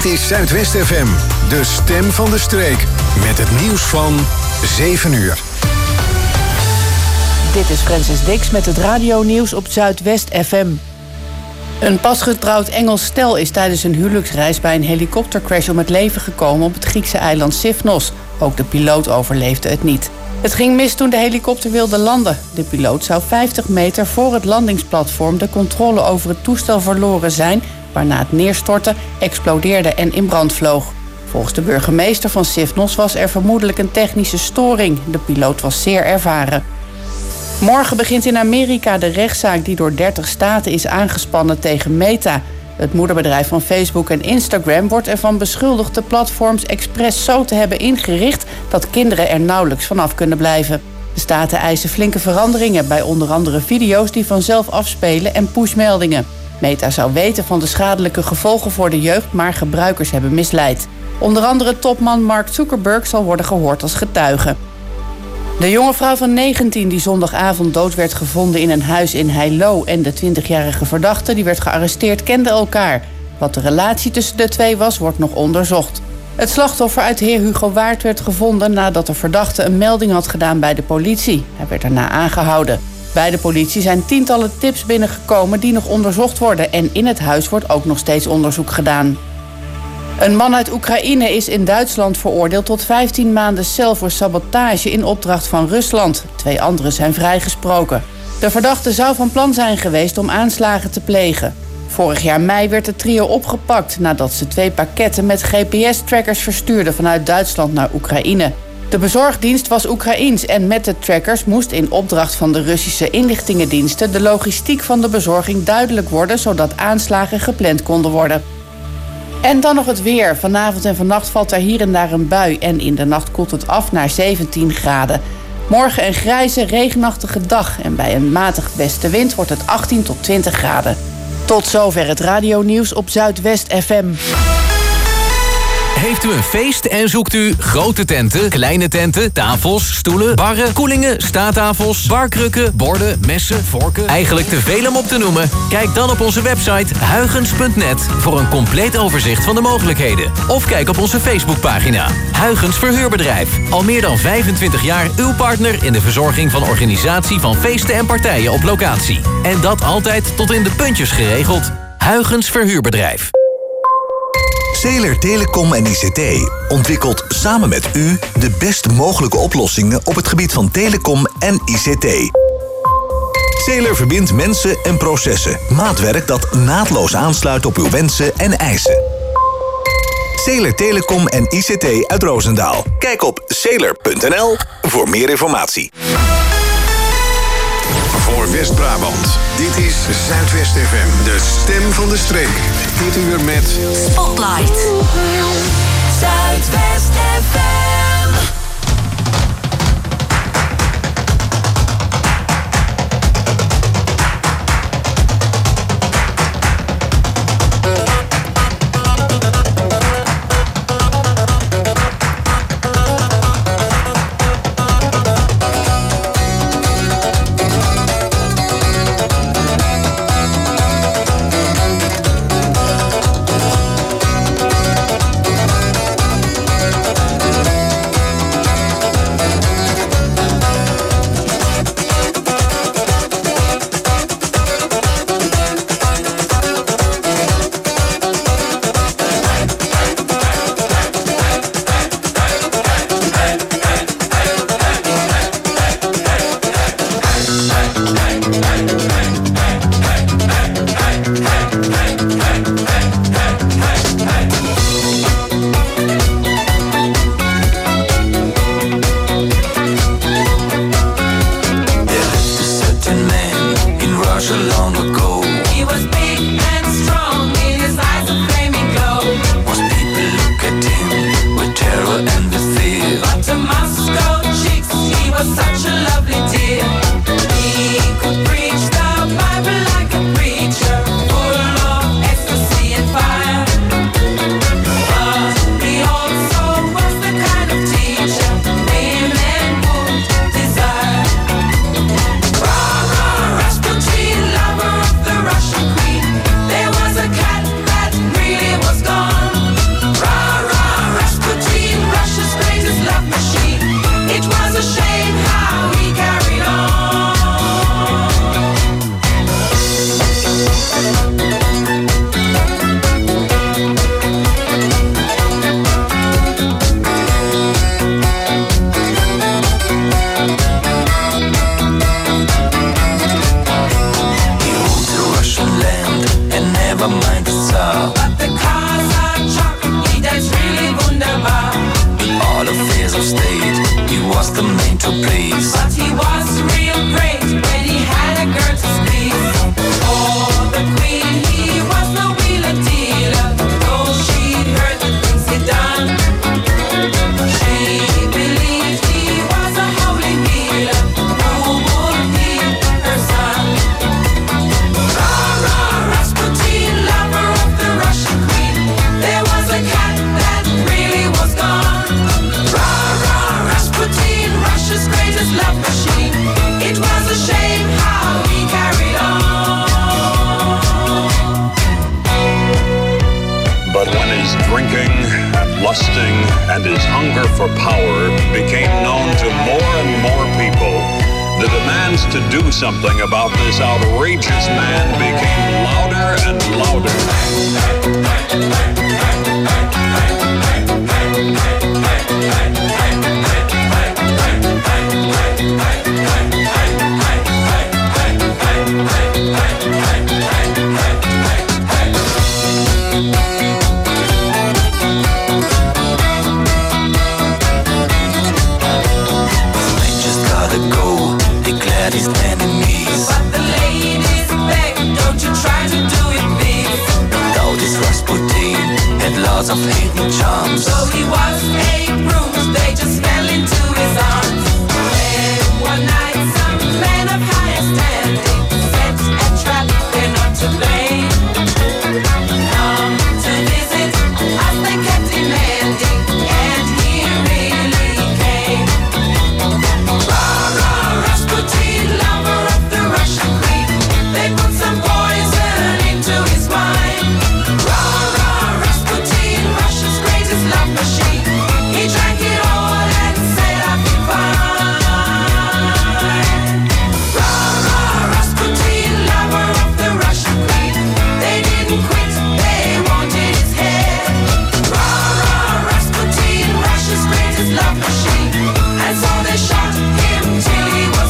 Dit is Zuidwest FM, de stem van de streek. Met het nieuws van 7 uur. Dit is Francis Dix met het radionieuws op Zuidwest FM. Een pasgetrouwd Engels stel is tijdens een huwelijksreis bij een helikoptercrash om het leven gekomen op het Griekse eiland Sifnos. Ook de piloot overleefde het niet. Het ging mis toen de helikopter wilde landen. De piloot zou 50 meter voor het landingsplatform de controle over het toestel verloren zijn, waarna het neerstortte, explodeerde en in brand vloog. Volgens de burgemeester van Sifnos was er vermoedelijk een technische storing. De piloot was zeer ervaren. Morgen begint in Amerika de rechtszaak die door 30 staten is aangespannen tegen Meta. Het moederbedrijf van Facebook en Instagram wordt ervan beschuldigd de platforms expres zo te hebben ingericht dat kinderen er nauwelijks vanaf kunnen blijven. De staten eisen flinke veranderingen bij onder andere video's die vanzelf afspelen en pushmeldingen. Meta zou weten van de schadelijke gevolgen voor de jeugd, maar gebruikers hebben misleid. Onder andere topman Mark Zuckerberg zal worden gehoord als getuige. De jonge vrouw van 19 die zondagavond dood werd gevonden in een huis in Heilo en de 20-jarige verdachte die werd gearresteerd kenden elkaar. Wat de relatie tussen de twee was, wordt nog onderzocht. Het slachtoffer uit Heer Hugo Waard werd gevonden nadat de verdachte een melding had gedaan bij de politie. Hij werd daarna aangehouden. Bij de politie zijn tientallen tips binnengekomen die nog onderzocht worden en in het huis wordt ook nog steeds onderzoek gedaan. Een man uit Oekraïne is in Duitsland veroordeeld tot 15 maanden cel voor sabotage in opdracht van Rusland. 2 anderen zijn vrijgesproken. De verdachte zou van plan zijn geweest om aanslagen te plegen. Vorig jaar mei werd het trio opgepakt nadat ze 2 pakketten met GPS-trackers verstuurden vanuit Duitsland naar Oekraïne. De bezorgdienst was Oekraïens en met de trackers moest in opdracht van de Russische inlichtingendiensten de logistiek van de bezorging duidelijk worden, zodat aanslagen gepland konden worden. En dan nog het weer. Vanavond en vannacht valt er hier en daar een bui en in de nacht koelt het af naar 17 graden. Morgen een grijze, regenachtige dag en bij een matig westenwind wordt het 18 tot 20 graden. Tot zover het radionieuws op Zuidwest FM. Heeft u een feest en zoekt u grote tenten, kleine tenten, tafels, stoelen, barren, koelingen, staattafels, barkrukken, borden, messen, vorken? Eigenlijk te veel om op te noemen? Kijk dan op onze website huygens.net voor een compleet overzicht van de mogelijkheden. Of kijk op onze Facebookpagina. Huygens Verhuurbedrijf. Al meer dan 25 jaar uw partner in de verzorging van organisatie van feesten en partijen op locatie. En dat altijd tot in de puntjes geregeld. Huygens Verhuurbedrijf. Zeeler Telecom en ICT ontwikkelt samen met u de best mogelijke oplossingen op het gebied van telecom en ICT. Zeeler verbindt mensen en processen. Maatwerk dat naadloos aansluit op uw wensen en eisen. Zeeler Telecom en ICT uit Roosendaal. Kijk op zeeler.nl voor meer informatie. Voor West-Brabant, dit is Zuidwest FM, de stem van de streek. Dit uur met Spotlight. Zuidwest FM. the Saal. But the cars are chocolate, that's really wunderbar. In all affairs of state, he was the man to please. But he was real great when he had a girl to squeeze. Oh, the queen, he was no wheeler dealer. Though she'd heard the things he'd done, she believed he was a holy healer who would heal her son. Rah, Rasputin, lover of the Russian queen. There was a cat that really was gone. Rah, Rasputin, Russia's greatest love machine. It was a shame how he carried on. But when his drinking and lusting and his hunger for power became known to more and more people, the demands to do something about this outrageous man became louder and louder. Just gotta go, declared his enemies. But the ladies beg, don't you try to do it, please. Now this Rasputin had lots of hidden charms. So he was a bruise, they just fell into his arms. And one night some man of higher standing set a trap, they're not to blame. Come to visit us, they kept demanding, and he really came. Rasputin, lover of the Russian queen. They put some poison into his wine. Rasputin, Russia's greatest love machine. He drank it all and said I'll be fine. Rasputin, lover of the Russian queen. They didn't quit, they wanted his head. Rasputin, Russia's greatest love machine. And so they shot him till he was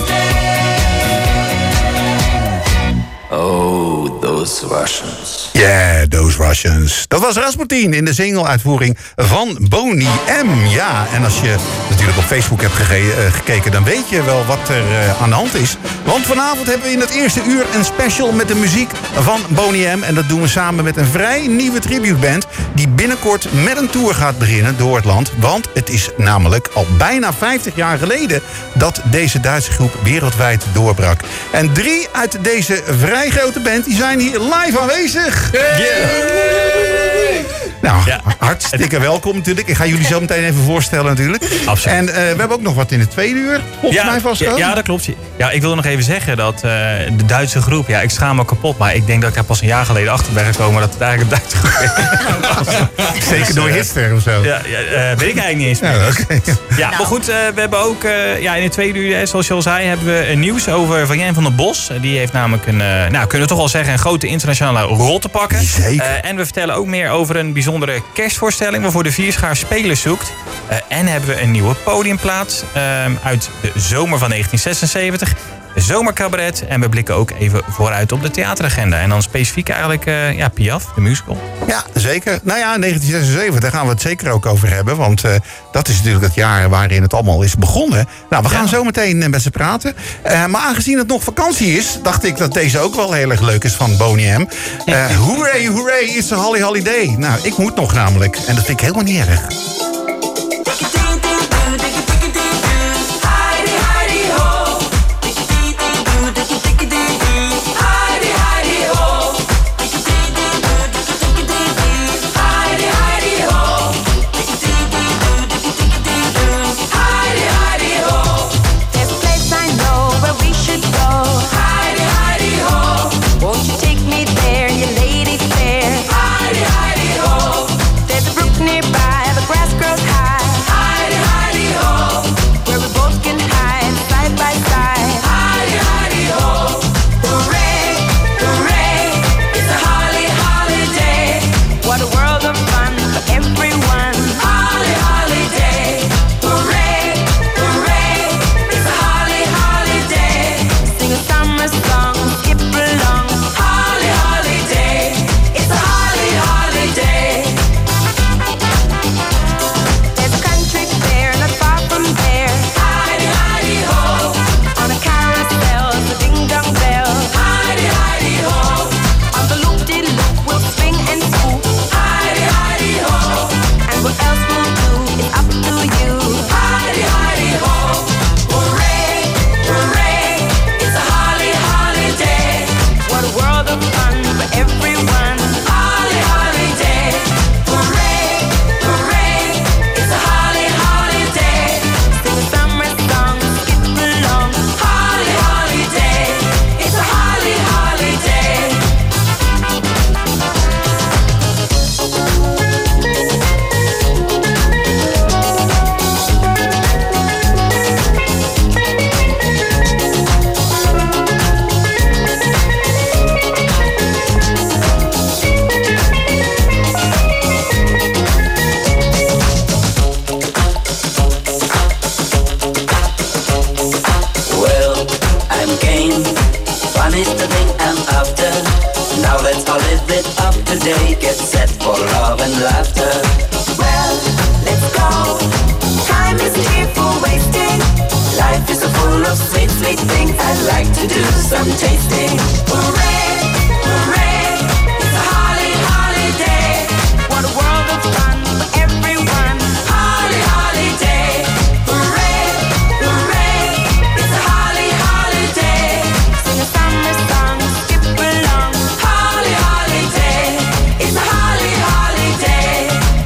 dead. Oh, those Russians. Yeah, those Russians. Dat was Rasputin in de single-uitvoering van Boney M. Ja, en als je natuurlijk op Facebook hebt gekeken, dan weet je wel wat er aan de hand is. Want vanavond hebben we in het eerste uur een special met de muziek van Boney M. En dat doen we samen met een vrij nieuwe tributeband die binnenkort met een tour gaat beginnen door het land. Want het is namelijk al bijna 50 jaar geleden dat deze Duitse groep wereldwijd doorbrak. En 3 uit deze vrij grote band die zijn hier live aanwezig. Nou, hartstikke welkom natuurlijk. Ik ga jullie zo meteen even voorstellen natuurlijk. Absoluut. En we hebben ook nog wat in het tweede uur. Volgens mij vast ook. Ja, dat klopt. Ja, ik wilde nog even zeggen dat de Duitse groep... Ja, ik schaam me kapot, maar ik denk dat ik daar pas een jaar geleden achter ben gekomen... dat het eigenlijk een Duitse groep is. Zeker door Hitler of zo. Ja, weet ik eigenlijk niet eens meer. Ja, okay. Ja, maar goed, we hebben ook in het tweede uur, zoals je al zei... hebben we een nieuws over Van der Bos. Die heeft namelijk kunnen we toch wel zeggen... een grote internationale rol te pakken. Zeker. En we vertellen ook meer over een bijzondere kerstvoorstelling... waarvoor de Vierschaar spelers zoekt. En hebben we een nieuwe podiumplaat uit de zomer van 1976... zomercabaret. En we blikken ook even vooruit op de theateragenda. En dan specifiek eigenlijk Piaf, de musical. Ja, zeker. Nou ja, 1976, daar gaan we het zeker ook over hebben. Want dat is natuurlijk het jaar waarin het allemaal is begonnen. Nou, we gaan zo meteen met ze praten. Maar aangezien het nog vakantie is, dacht ik dat deze ook wel heel erg leuk is van Boney M. Hooray, hooray, it's a holly holiday. Nou, ik moet nog namelijk. En dat vind ik helemaal niet erg. Grass grows of today. Get set for love and laughter. Well, let's go. Time isn't here for wasting. Life is full of sweet, sweet things. I'd like to do some tasting. Hooray, hooray, it's a holly, holiday. What a world of fun for everyone. Holly, holiday. Hooray, hooray, it's a holly, holiday. Sing a summer song, skip along. Holly, holiday, it's a holly, holiday.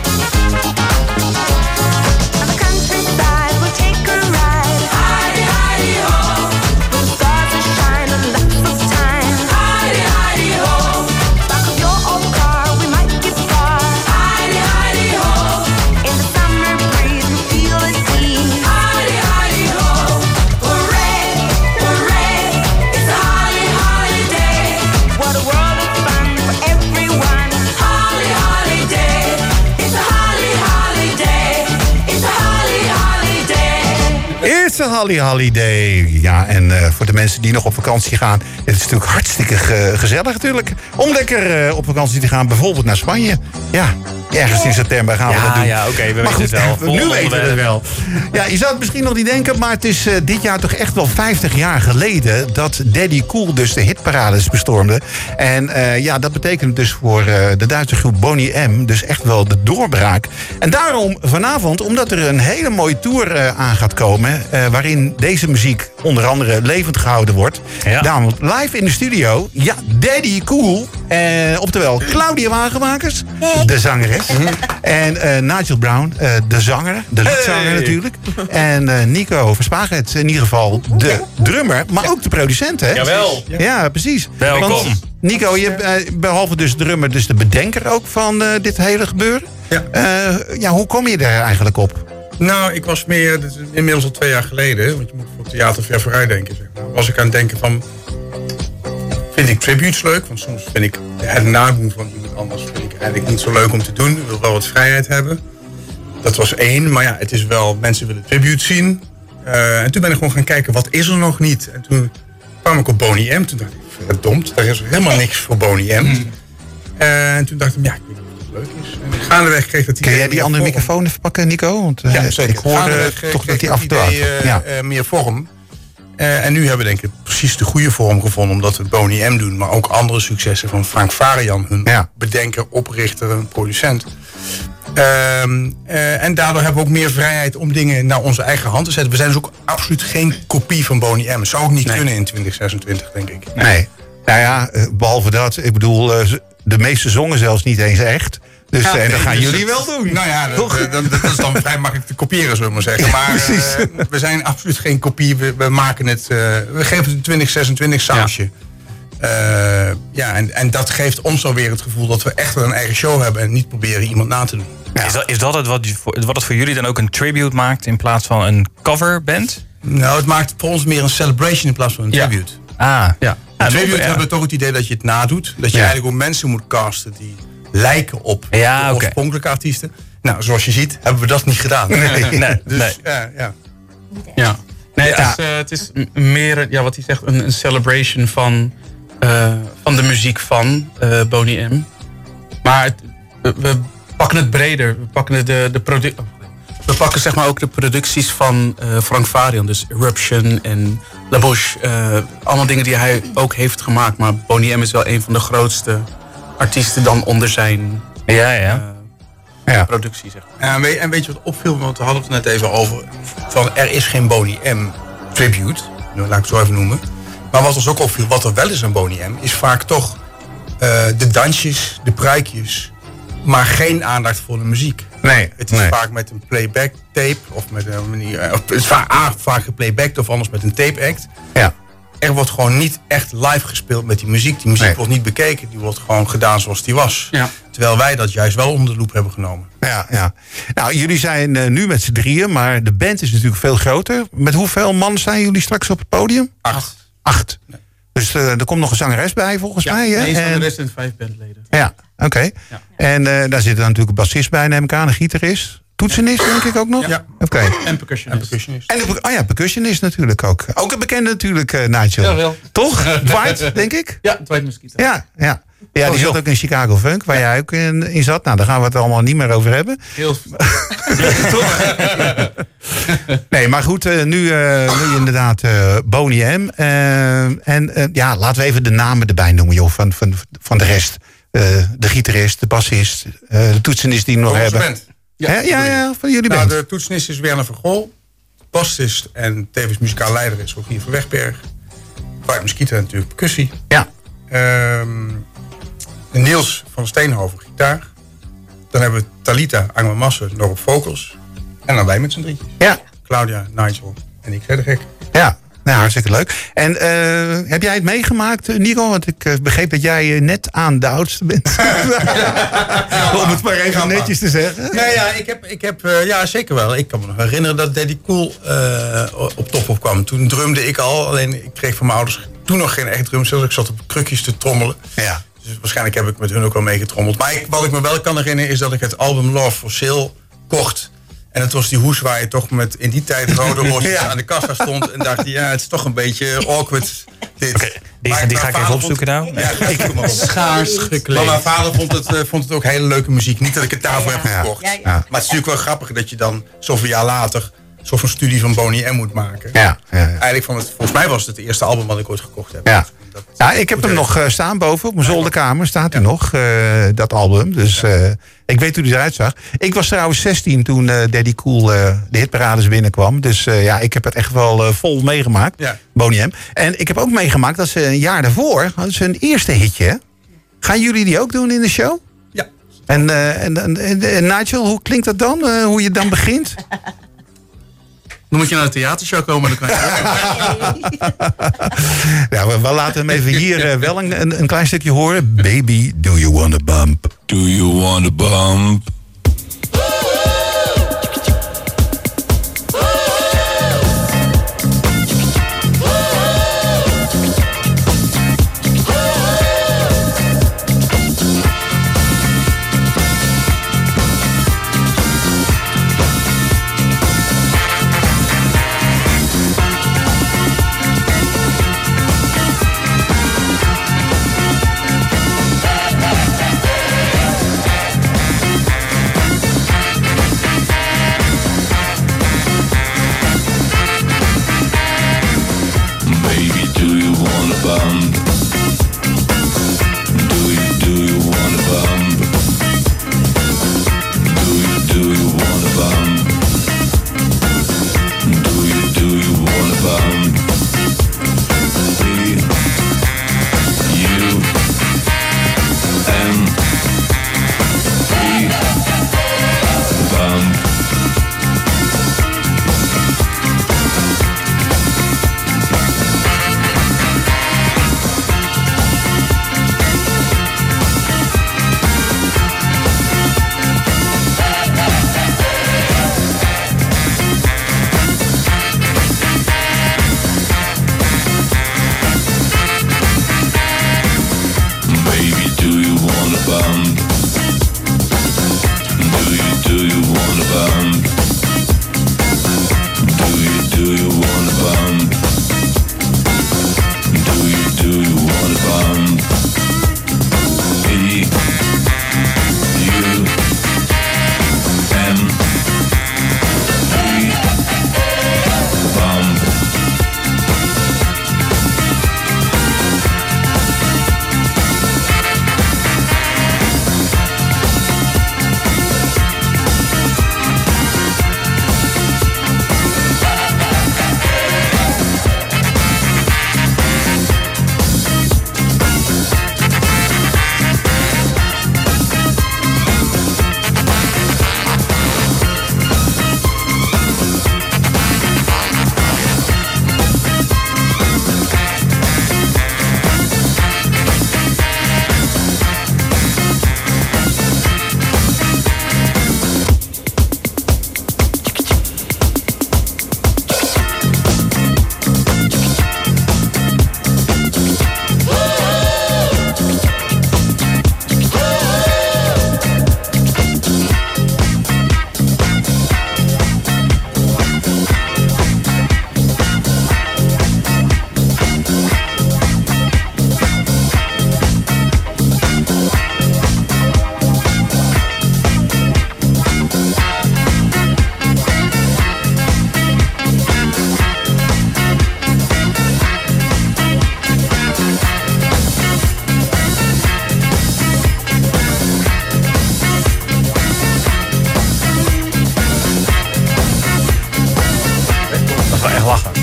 On the countryside, we'll take a ride. Hidey, hidey, ho. The stars are shining, lots of time. Hidey, hidey, ho. Back of your old car, we might get far. Hidey, hidey, ho. In the summer breeze, we feel at ease. Hidey, hidey, ho. Hooray, hooray, it's a holly, holiday. What a world of fun for everyone. Holly, holiday, it's a holly, holiday. It's a holly, holiday. It's a Holly Holiday. Ja, en voor de mensen die nog op vakantie gaan... het is natuurlijk hartstikke gezellig natuurlijk... om lekker op vakantie te gaan, bijvoorbeeld naar Spanje. Ja, ergens in september gaan we dat doen. Ja, oké, we Maar weten het goed, wel. nu weten we het wel. Ja, je zou het misschien nog niet denken... maar het is dit jaar toch echt wel 50 jaar geleden... dat Daddy Cool dus de hitparades bestormde. En ja, dat betekent dus voor de Duitse groep Boney M... dus echt wel de doorbraak. En daarom vanavond, omdat er een hele mooie tour aan gaat komen... waarin deze muziek onder andere levend gehouden wordt. Ja. Daarom live in de studio, ja, Daddy Cool. Oftewel Claudia Wagenmakers, de zangeres. En Nigel Brown, de zanger, de liedzanger natuurlijk. En Nico Verspaget, in ieder geval de drummer, maar ook de producent, hè? Jawel. Ja, precies. Welkom. Want, Nico, je behalve dus drummer, dus de bedenker ook van dit hele gebeuren. Ja. Ja, hoe kom je daar eigenlijk op? Nou, ik was meer, dit is inmiddels al 2 jaar geleden, want je moet voor theater ver vooruit denken, zeg maar. Was ik aan het denken van, vind ik tributes leuk? Want soms vind ik het nadoen van iemand anders vind ik eigenlijk niet zo leuk om te doen. Ik wil wel wat vrijheid hebben. Dat was 1, maar ja, het is wel, mensen willen tributes zien. En toen ben ik gewoon gaan kijken, wat is er nog niet? En toen kwam ik op Boney M. Toen dacht ik, verdomd, daar is helemaal niks voor Boney M. En toen dacht ik, ja, ik weet niet of het leuk is. En gaandeweg kreeg dat Kun jij die andere microfoon even pakken, Nico? Want ja, zeker. ik hoorde toch dat die af en toe meer vorm. En nu hebben we denk ik precies de goede vorm gevonden... omdat we Boney M doen, maar ook andere successen van Frank Varian... hun bedenker, oprichter en producent. En daardoor hebben we ook meer vrijheid om dingen naar onze eigen hand te zetten. We zijn dus ook absoluut geen kopie van Boney M. Dat zou ook niet kunnen in 2026, denk ik. Nee. Nou ja, behalve dat, ik bedoel, de meeste zongen zelfs niet eens echt. Dus en dat gaan jullie wel doen. Nou ja, dat is dan vrij makkelijk te kopiëren, zullen we maar zeggen. Maar we zijn absoluut geen kopie. We maken het, we geven het een 2026 sausje. Ja, en dat geeft ons alweer het gevoel dat we echt een eigen show hebben en niet proberen iemand na te doen. Ja. Is dat het wat het voor jullie dan ook een tribute maakt in plaats van een coverband? Nou, het maakt voor ons meer een celebration in plaats van een tribute. Ah, ja. Een tribute hebben we toch het idee dat je het nadoet. Dat je eigenlijk ook mensen moet casten die lijken op de oorspronkelijke artiesten. Nou, zoals je ziet, hebben we dat niet gedaan. Dus, ja. Nee, het is meer, ja, wat hij zegt, een celebration van de muziek van Boney M. Maar we pakken het breder. We pakken we pakken zeg maar ook de producties van Frank Varian. Dus Eruption en La Bouche. Allemaal dingen die hij ook heeft gemaakt. Maar Boney M is wel een van de grootste artiesten dan onder zijn productie. Zeg maar. En weet je wat opviel? Want we hadden het net even over. Van er is geen Boney M tribute. Laat ik het zo even noemen. Maar wat ons ook opviel, wat er wel is aan Boney M, is vaak toch de dansjes, de pruikjes, maar geen aandacht voor de muziek. Nee. Het is vaak met een playback tape of met een manier. Het is vaak geplaybacked of anders met een tape act. Ja. Er wordt gewoon niet echt live gespeeld met die muziek. Die muziek wordt niet bekeken. Die wordt gewoon gedaan zoals die was. Ja. Terwijl wij dat juist wel onder de loep hebben genomen. Ja. Nou, jullie zijn nu met z'n drieën, maar de band is natuurlijk veel groter. Met hoeveel man zijn jullie straks op het podium? 8. Nee. Dus er komt nog een zangeres bij, volgens mij. Hè? Nee, zangeres en 5 bandleden. Ja, oké. Ja. En daar zit er natuurlijk een bassist bij, neem ik aan, een gitarist. Toetsenist, denk ik ook nog? Ja. Oké. En percussionist. En percussionist natuurlijk ook. Ook een bekende natuurlijk, Nigel. Ja, wel. Toch? Dwight, denk ik? Ja, Dwight Mesquita. Ja. Ja, die zat ook in Chicago Funk, waar jij ook in zat. Nou, daar gaan we het allemaal niet meer over hebben. Heel Nee, maar goed, nu inderdaad Boney M. Laten we even de namen erbij noemen, joh, van de rest. De gitarist, de bassist, de toetsenist die we nog hebben. Ja, van jullie band. De toetsenist is Werner van Gol. Bassist en tevens muzikaal leider is Rogier van Wegberg. Vaart Muskieter natuurlijk percussie. Ja. Niels van Steenhoven gitaar. Dan hebben we Talita Angma-Massen nog op vocals. En dan wij met z'n drietjes. Ja. Claudia, Nigel en ik verder gek. Ja, nou, hartstikke leuk. En heb jij het meegemaakt, Nico? Want ik begreep dat jij net aan de oudste bent. Om het maar even netjes te zeggen. Nou ja, ik heb zeker wel. Ik kan me nog herinneren dat Daddy Cool op top opkwam. Toen drumde ik al. Alleen ik kreeg van mijn ouders toen nog geen echt drumstel. Ik zat op krukjes te trommelen. Ja. Dus waarschijnlijk heb ik met hun ook wel meegetrommeld. Maar wat ik me wel kan herinneren is dat ik het album Love for Sale kocht. En het was die hoes waar je toch met in die tijd rode rosjes aan de kassa stond. En dacht, het is toch een beetje awkward dit. Okay, die ga ik even opzoeken nou. Schaars gekleed. Maar mijn vader vond het ook hele leuke muziek. Niet dat ik het daarvoor heb gekocht. Ja. Maar het is natuurlijk wel grappig dat je dan zoveel jaar later zo'n studie van Boney M moet maken. Ja. Eigenlijk volgens mij was het eerste album wat ik ooit gekocht heb. Ja. Ik heb hem nog staan boven op mijn zolderkamer. Staat hij nog, dat album. Dus ik weet hoe hij eruit zag. Ik was trouwens 16 toen Daddy Cool de hitparades binnenkwam. Dus ik heb het echt wel vol meegemaakt. Ja. Boney M. En ik heb ook meegemaakt dat ze een jaar daarvoor hadden ze een eerste hitje. Hè? Gaan jullie die ook doen in de show? Ja. En Nigel, hoe klinkt dat dan? Hoe je dan begint? Dan moet je naar de theatershow komen. Dan kan we laten hem even hier wel een klein stukje horen. Baby, do you wanna bump? Do you wanna bump?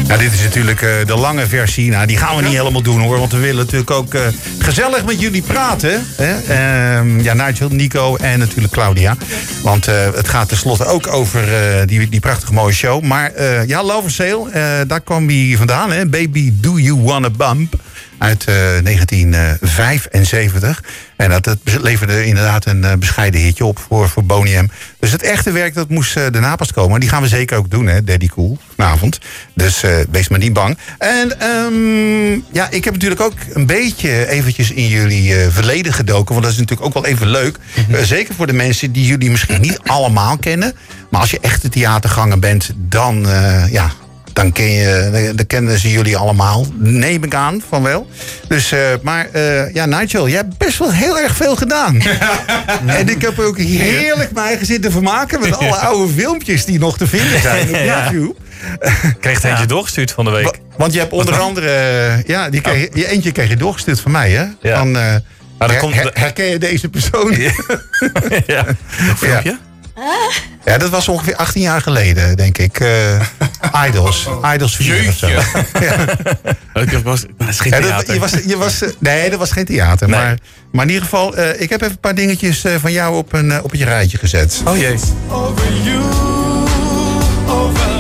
Nou, dit is natuurlijk de lange versie. Nou, die gaan we niet helemaal doen hoor. Want we willen natuurlijk ook gezellig met jullie praten. Hè? Nigel, Nico en natuurlijk Claudia. Want het gaat tenslotte ook over die prachtige mooie show. Maar Love Sale, daar kwam hij vandaan. Hè? Baby, do you wanna bump? Uit 1975. En dat leverde inderdaad een bescheiden hitje op voor Boney M. Dus het echte werk dat moest daarna pas komen. Die gaan we zeker ook doen, hè, Daddy Cool, vanavond. Dus wees maar niet bang. En ik heb natuurlijk ook een beetje eventjes in jullie verleden gedoken. Want dat is natuurlijk ook wel even leuk. Zeker voor de mensen die jullie misschien niet allemaal kennen. Maar als je echte theaterganger bent, dan dan kennen ze jullie allemaal. Neem ik aan van wel. Dus, Nigel, jij hebt best wel heel erg veel gedaan. En ik heb ook heerlijk mijn eigen zitten vermaken met alle oude filmpjes die nog te vinden zijn op YouTube. Kreeg er eentje doorgestuurd van de week. Want je hebt onder andere... eentje kreeg je doorgestuurd van mij, hè? Ja. Van, herken je deze persoon? Ja. Een filmpje? Ja, dat was ongeveer 18 jaar geleden, denk ik. Idols 4 of zo. Ja. Dat was geen theater. Nee, dat was geen theater. Nee. Maar in ieder geval, ik heb even een paar dingetjes van jou op het rijtje gezet. Oh jee. Over you, over you.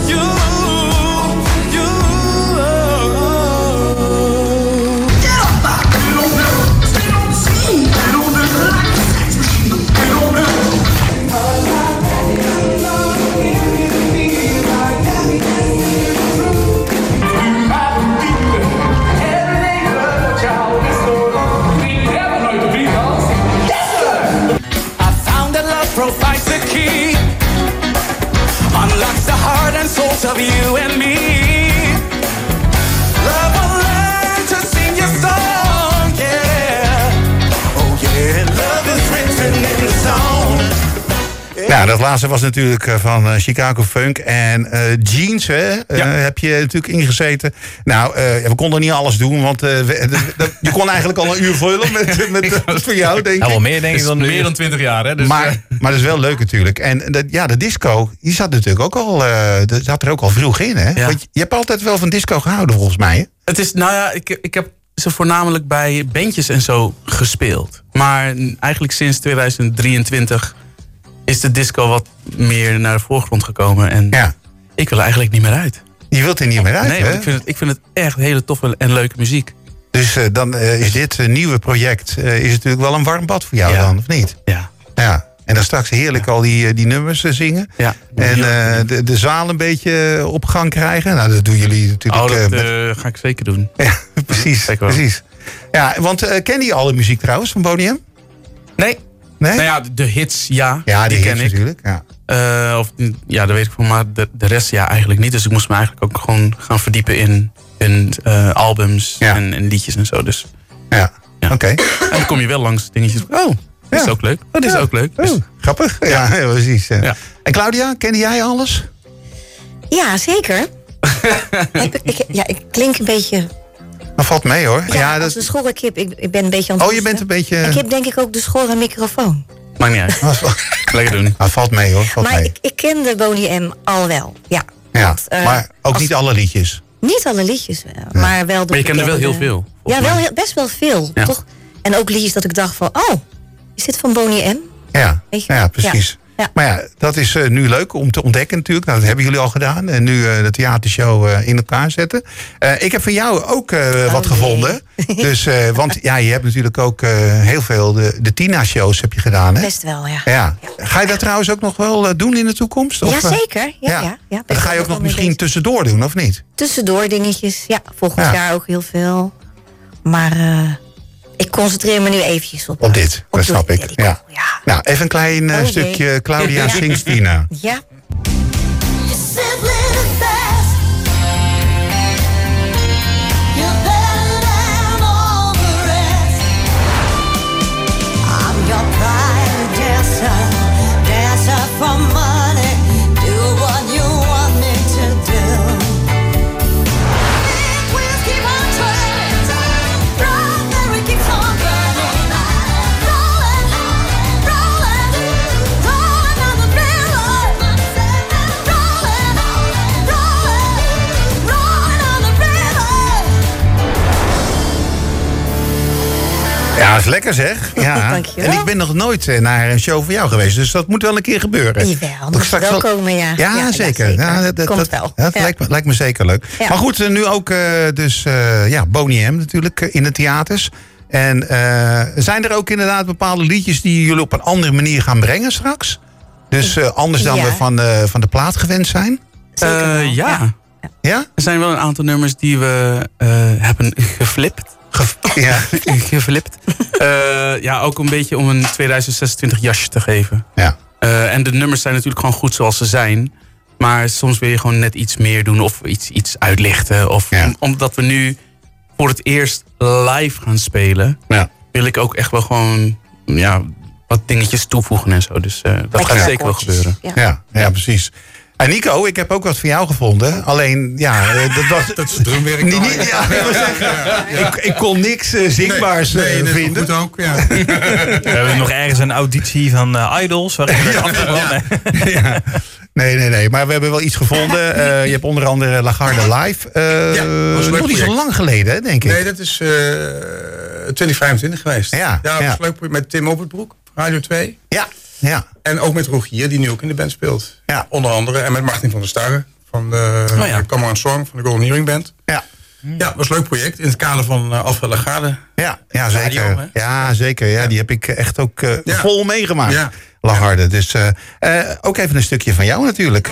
Provides the key, unlocks the heart and souls of you and me. Love will learn to sing your song, yeah. Oh yeah, love is written in the song. Nou, dat laatste was natuurlijk van Chicago Funk. En Jeans, hè, heb je natuurlijk ingezeten. Nou, we konden niet alles doen, want je kon eigenlijk al een uur vullen met voor jou, denk ik. Nou, wel meer, denk ik, dan meer dan 20 jaar, hè? Dus, maar dat is wel leuk natuurlijk. En de disco, die zat natuurlijk ook al, zat er ook al vroeg in, hè? Ja. Want je hebt altijd wel van disco gehouden, volgens mij, hè? Het is, ik heb ze voornamelijk bij bandjes en zo gespeeld. Maar eigenlijk sinds 2023... is de disco wat meer naar de voorgrond gekomen. En ik wil er eigenlijk niet meer uit. Je wilt er niet meer uit, nee, hè? Want ik vind het echt hele toffe en leuke muziek. Dus dan is dit nieuwe project is natuurlijk wel een warm bad voor jou dan, of niet? Ja. En dan straks heerlijk al die nummers zingen. Ja. En de zaal een beetje op gang krijgen. Nou, dat doen jullie natuurlijk. Dat ga ik zeker doen. Ja, precies. Ja, want ken je alle muziek trouwens van Boney M? Nee. Nee? Nou ja, de hits, ja. Ja, die ken ik natuurlijk. Ja. Dat weet ik van, maar de rest eigenlijk niet. Dus ik moest me eigenlijk ook gewoon gaan verdiepen in albums en liedjes en zo. Dus, oké. En dan kom je wel langs dingetjes. Oh, dat is ook leuk. Dat is ook leuk. Dus, grappig. Ja, precies. Ja. En Claudia, kende jij alles? Ja, zeker. Ik klink een beetje... Dat valt mee hoor. Ja, als de schorre kip. Ik ben een beetje aan het je bent een beetje... Ik heb denk ik ook de schorre microfoon. Maakt niet uit. Lekker doen. Valt mee hoor. Ik kende Boney M al wel. Ja, maar ook niet alle liedjes. Niet alle liedjes, maar wel de... Maar je kende wel heel veel. Ja, wel best wel veel, toch? En ook liedjes dat ik dacht van, is dit van Boney M? Ja, precies. Ja. Maar ja, dat is nu leuk om te ontdekken natuurlijk. Nou, dat hebben jullie al gedaan. En nu de theatershow in elkaar zetten. Ik heb van jou ook wat gevonden. Dus, want je hebt natuurlijk ook heel veel de Tina-shows heb je gedaan. Hè? Best wel, ja. Ga je dat trouwens ook nog wel doen in de toekomst? Of, zeker. Ja. Dat ga je ook nog misschien tussendoor doen, of niet? Tussendoor dingetjes. Ja, volgend jaar ook heel veel. Maar... ik concentreer me nu eventjes op dit, dat snap ik. Ja. Nou, even een klein stukje Claudia zingt Tina. Ja. lekker zeg. Ja. Dankjewel. En ik ben nog nooit naar een show van jou geweest. Dus dat moet wel een keer gebeuren. Jawel, moet je wel komen, ja. Ja, zeker. Ja, Komt wel. Dat Ja. lijkt me zeker leuk. Ja. Maar goed, nu ook Boney M natuurlijk in de theaters. En zijn er ook inderdaad bepaalde liedjes die jullie op een andere manier gaan brengen straks? Dus anders dan we van de plaat gewend zijn? Ja. Ja? Er zijn wel een aantal nummers die we hebben geflipt. Geflipt. Ook een beetje om een 2026 jasje te geven. Ja. En de nummers zijn natuurlijk gewoon goed zoals ze zijn. Maar soms wil je gewoon net iets meer doen of iets uitlichten. Of omdat we nu voor het eerst live gaan spelen, wil ik ook echt wel gewoon wat dingetjes toevoegen en zo. Dus dat gaat zeker wel gebeuren. Ja, precies. En Nico, ik heb ook wat van jou gevonden. Alleen, dat is drumwerk. Ik kon niks zingbaars vinden. Goed ook, ja. We hebben nog ergens een auditie van Idols. Waarin we Nee. Maar we hebben wel iets gevonden. Je hebt onder andere Lagarde Live. Nog niet zo lang geleden, hè, denk ik. Nee, dat is 2025 geweest. Ja, dat was leuk met Tim Oppertbroek, Radio 2. Ja. En ook met Rogier, die nu ook in de band speelt. Ja. Onder andere. En met Martin van der Starre van de Come On Song van de Golden Earring Band. Ja, dat was een leuk project in het kader van Alfred Lagarde. Ja, zeker. Zeker. Ja, die heb ik echt ook vol meegemaakt. Ja. Lagarde. Dus ook even een stukje van jou natuurlijk.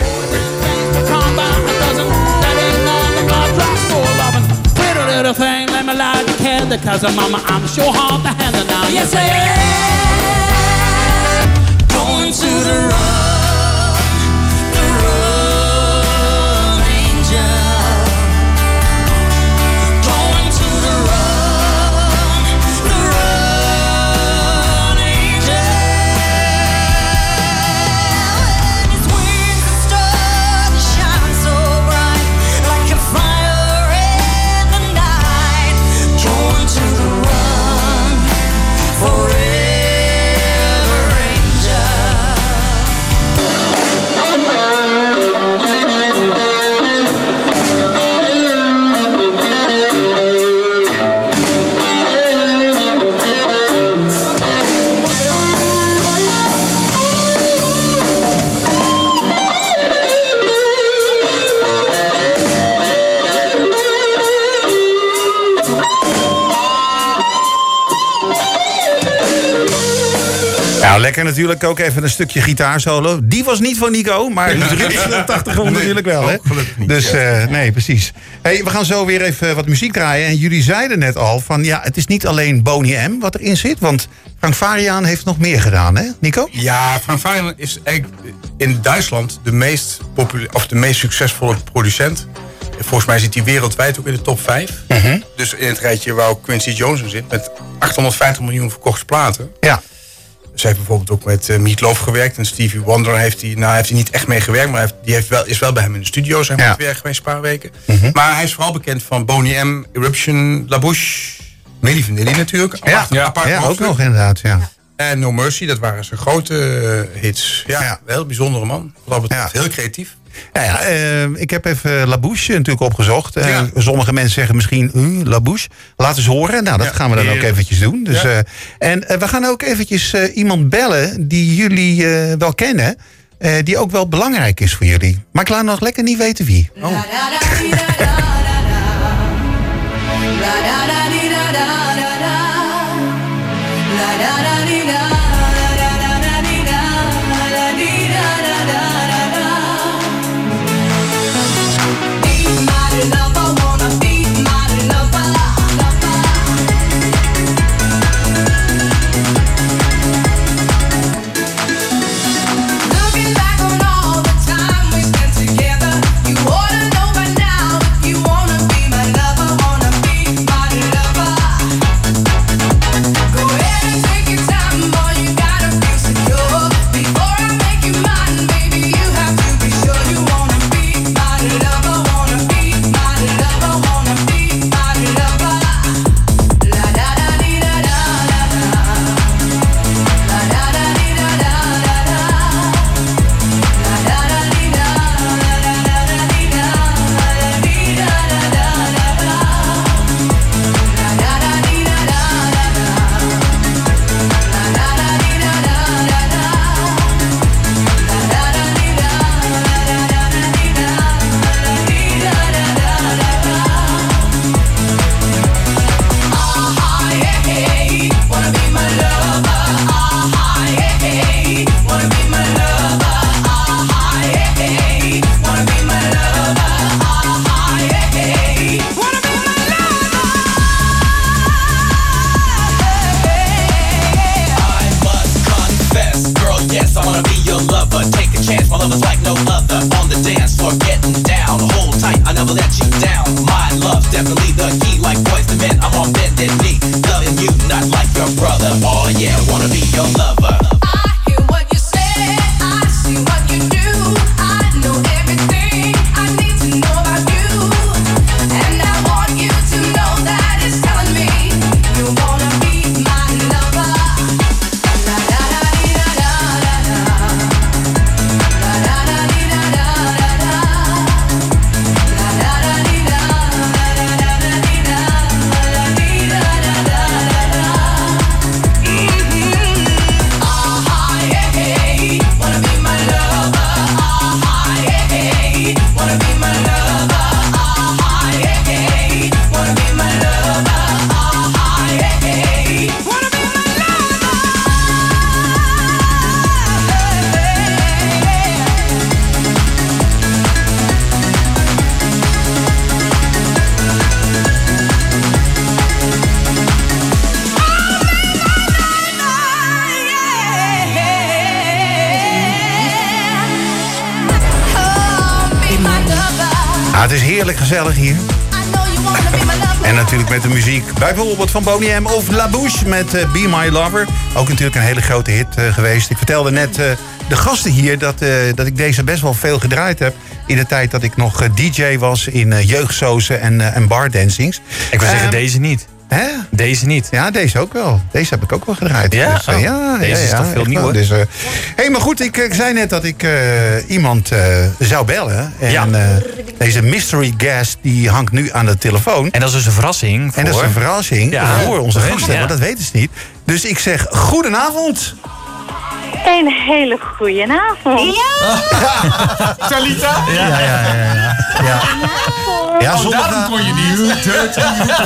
Going to the run, angel. Going to the run, angel. And his wings and stars shine so bright, like a fire in the night. Going to the run, forever. Nou, lekker natuurlijk ook even een stukje gitaarsolo. Die was niet van Nico, maar de drums 80 natuurlijk wel. Hè? Dus nee, precies. Hey, we gaan zo weer even wat muziek draaien. En jullie zeiden net al van het is niet alleen Boney M wat erin zit. Want Frank Farian heeft nog meer gedaan, hè, Nico? Ja, Frank Farian is eigenlijk in Duitsland de meest succesvolle producent. Volgens mij zit hij wereldwijd ook in de top 5. Dus in het rijtje waar ook Quincy Jones in zit. Met 850 miljoen verkochte platen. Ja. Ze heeft bijvoorbeeld ook met Meatloaf gewerkt. En Stevie Wonder heeft hij niet echt mee gewerkt. Maar is wel bij hem in de studio zijn we werk geweest een paar weken. Maar hij is vooral bekend van Boney M, Eruption, La Bouche, Milli Vanilli natuurlijk. Ook nog inderdaad, En No Mercy, dat waren zijn grote hits. Ja, wel bijzondere man. Wat dat betreft heel creatief. Ik heb even La Bouche natuurlijk opgezocht. Sommige mensen zeggen misschien La Bouche. Laat eens horen. Nou, dat gaan we dan ook eventjes doen. Dus, en we gaan ook eventjes iemand bellen die jullie wel kennen. Die ook wel belangrijk is voor jullie. Maar ik laat nog lekker niet weten wie. Oh. Take your time. love is like no other. On the dance floor, getting down. Hold tight, I never let you down. My love's definitely the key. Like boys to men, I'm on bended knee. Loving you, not like your brother. Oh yeah, wanna be your lover. I hear what you say, I see what you do. I know everything I need to know about you. And I want you to know that it's telling me you wanna be my lover. La la la dee da da da da. La la la dee da da da da. La la la dee da da da da dee da la dee da da da da. Yeah, hey, wanna be my lover. Yeah, hey, wanna be my lover. Yeah, hey, wanna be my lover. Yeah, hey, wanna be my Het is heerlijk gezellig hier. En natuurlijk met de muziek. Bijvoorbeeld van Boney M of La Bouche met Be My Lover. Ook natuurlijk een hele grote hit geweest. Ik vertelde net de gasten hier dat ik deze best wel veel gedraaid heb. In de tijd dat ik nog DJ was in jeugdsozen en bardancings. Ik wil zeggen, deze niet. Hè? Deze niet. Ja, deze ook wel. Deze heb ik ook wel gedraaid. Ja? Dus, Deze is toch veel nieuwer? Dus, maar goed, ik zei net dat ik iemand zou bellen. En deze mystery guest die hangt nu aan de telefoon. En dat is dus een verrassing voor... En dat is een verrassing voor onze gasten, Ja. want dat weten ze niet. Dus ik zeg, goedenavond. Een hele goeie avond. Talita? Ja, sommigen kon je niet. Dirty.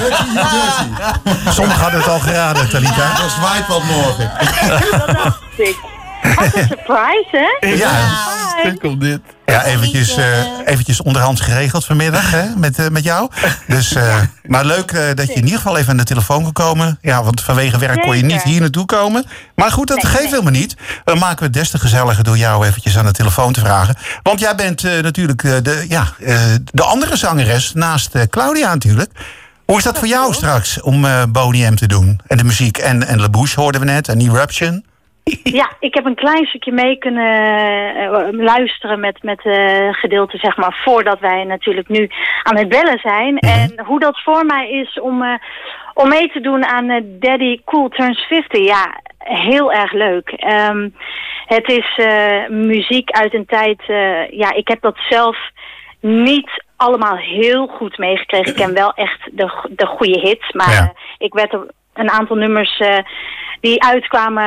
Sommigen hadden het al geraden, Talita. Dat zwaait wat morgen. Dat dacht ik. Wat een surprise, hè? Ja, komt dit. Ja, eventjes onderhands geregeld vanmiddag hè, met jou. Dus, maar leuk dat je in ieder geval even aan de telefoon kon komen. Ja, want vanwege werk kon je niet hier naartoe komen. Maar goed, dat geeft helemaal niet. Dan maken we het des te gezelliger door jou eventjes aan de telefoon te vragen. Want jij bent natuurlijk de andere zangeres naast Claudia natuurlijk. Hoe is dat voor jou straks om Boney M te doen? En de muziek en La Bouche hoorden we net en Eruption. Ja, ik heb een klein stukje mee kunnen luisteren met gedeelte, zeg maar, voordat wij natuurlijk nu aan het bellen zijn. En hoe dat voor mij is om mee te doen aan Daddy Cool Turns 50. Ja, heel erg leuk. Het is muziek uit een tijd, ik heb dat zelf niet allemaal heel goed meegekregen. Ik ken wel echt de goede hits, maar ik werd er een aantal nummers... die uitkwamen,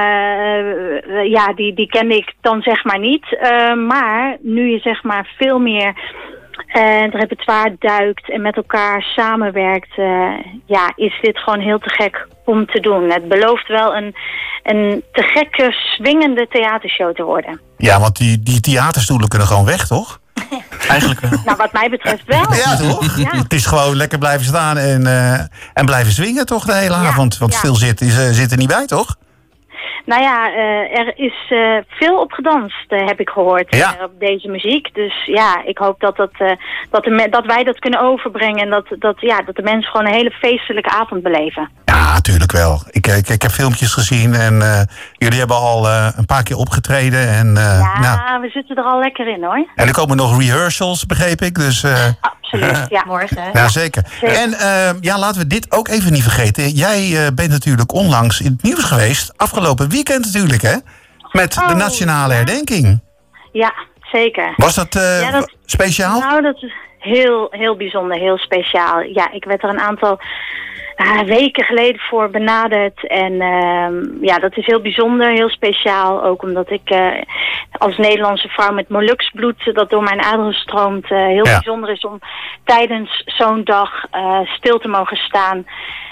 die kende ik dan zeg maar niet. Maar nu je zeg maar veel meer het repertoire duikt en met elkaar samenwerkt... is dit gewoon heel te gek om te doen. Het belooft wel een te gekke, swingende theatershow te worden. Ja, want die theaterstoelen kunnen gewoon weg, toch? Eigenlijk wel. Nou, wat mij betreft wel. Ja, toch? Ja. Het is gewoon lekker blijven staan en blijven swingen toch de hele avond. Want stilzitten zit er niet bij, toch? Nou ja, er is veel op gedanst, heb ik gehoord, op deze muziek. Dus ja, ik hoop dat wij dat kunnen overbrengen en dat de mensen gewoon een hele feestelijke avond beleven. Ja, natuurlijk wel. Ik heb filmpjes gezien en jullie hebben al een paar keer opgetreden. En, we zitten er al lekker in, hoor. En er komen nog rehearsals, begreep ik. Dus, absoluut, ja. Morgen. Ja, zeker. En laten we dit ook even niet vergeten. Jij bent natuurlijk onlangs in het nieuws geweest. Afgelopen weekend natuurlijk, hè? Met de nationale herdenking. Ja, zeker. Was dat speciaal? Nou, dat is heel, heel bijzonder, heel speciaal. Ja, ik werd er een aantal weken geleden voor benaderd. En dat is heel bijzonder, heel speciaal. Ook omdat ik als Nederlandse vrouw met Molukse bloed dat door mijn aderen stroomt. Heel bijzonder is om tijdens zo'n dag stil te mogen staan.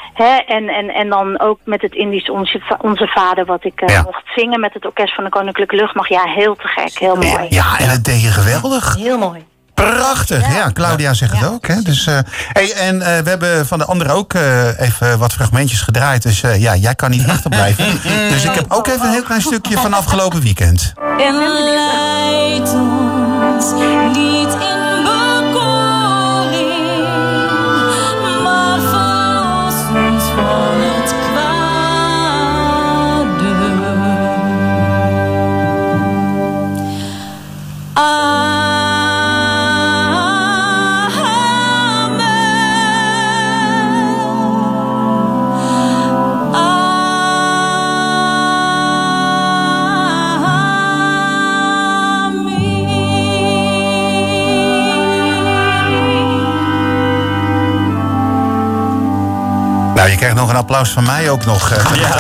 En dan ook met het Indisch Onze Vader, wat ik mocht zingen met het Orkest van de Koninklijke Luchtmacht. Ja, heel te gek, heel mooi. Ja, en dat deed je geweldig. Heel mooi. Prachtig, ja. Claudia zegt het ook. Hè? Dus, we hebben van de anderen ook even wat fragmentjes gedraaid. Dus jij kan niet achterblijven. Dus ik heb ook even een heel klein stukje van afgelopen weekend. In the light ons niet in bekoring, maar verlos ons van het kwade. Nou, je krijgt nog een applaus van mij ook nog.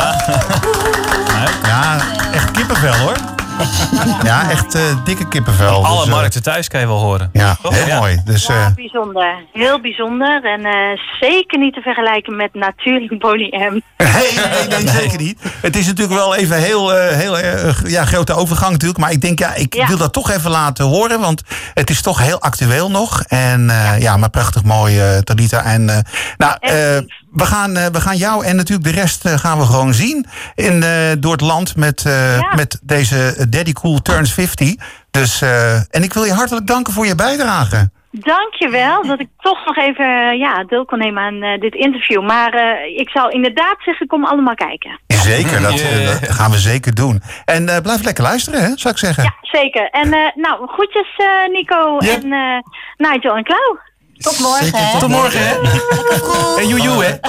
Ja, echt kippenvel hoor. Ja, echt dikke kippenvel. Alle markten thuis kan je wel horen. Ja, heel mooi. Dus, Ja, bijzonder. Heel bijzonder. En zeker niet te vergelijken met natuurlijk Boney M. Nee, zeker niet. Het is natuurlijk wel even heel grote overgang natuurlijk. Maar ik denk, ik wil dat toch even laten horen. Want het is toch heel actueel nog. En maar prachtig mooi, Talita. En we gaan jou en natuurlijk de rest gaan we gewoon zien. Door het land met deze Daddy Cool Turns 50. Dus, en ik wil je hartelijk danken voor je bijdrage. Dankjewel dat ik toch nog even deel kon nemen aan dit interview. Maar ik zal inderdaad zeggen, kom allemaal kijken. Zeker, dat gaan we zeker doen. En blijf lekker luisteren, hè, zou ik zeggen. Ja, zeker. En groetjes Nico en Nigel en Klauw. Tot morgen, hè? Tot morgen, hè? En joejoe, hè?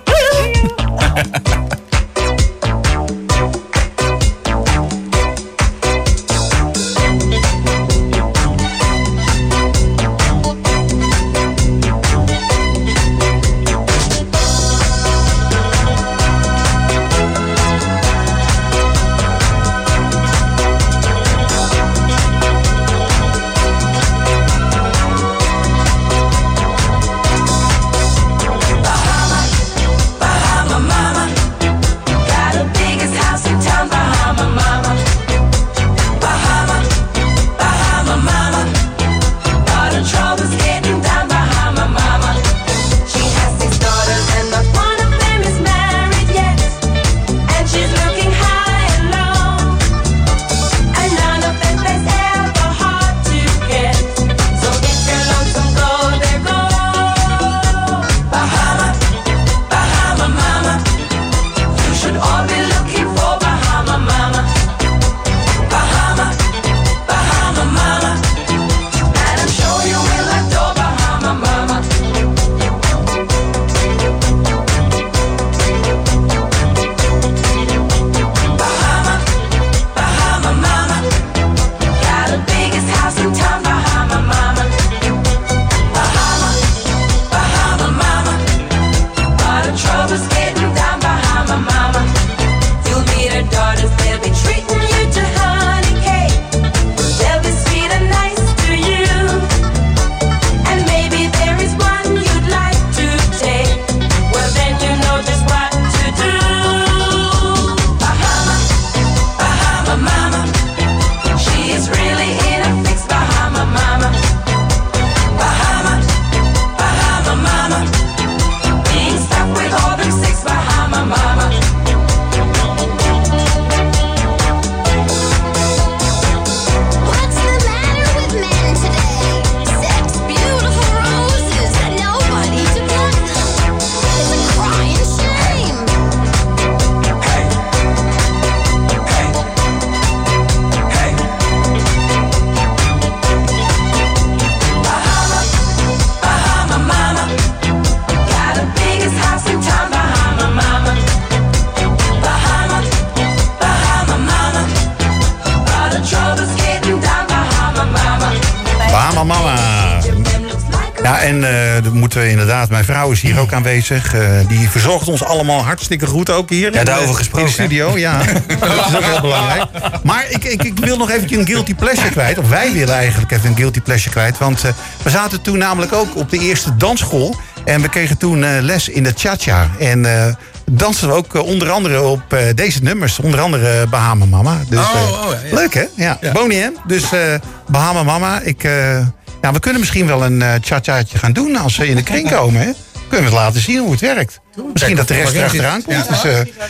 Inderdaad, mijn vrouw is hier ook aanwezig. Die verzorgt ons allemaal hartstikke goed ook hier. Ja, daarover gesproken. In de studio, ja. Dat is ook heel belangrijk. Maar ik wil nog eventjes een guilty pleasure kwijt. Of wij willen eigenlijk even een guilty pleasure kwijt. Want we zaten toen namelijk ook op de eerste dansschool. En we kregen toen les in de cha-cha. En dansen we ook onder andere op deze nummers. Onder andere Bahama Mama. Dus, leuk, hè? Ja. Boney M. Dus Bahama Mama. We kunnen misschien wel een cha-chaatje gaan doen als we in de kring komen. Hè? Kunnen we laten zien hoe het werkt. Misschien dat de rest erachteraan komt. Dus,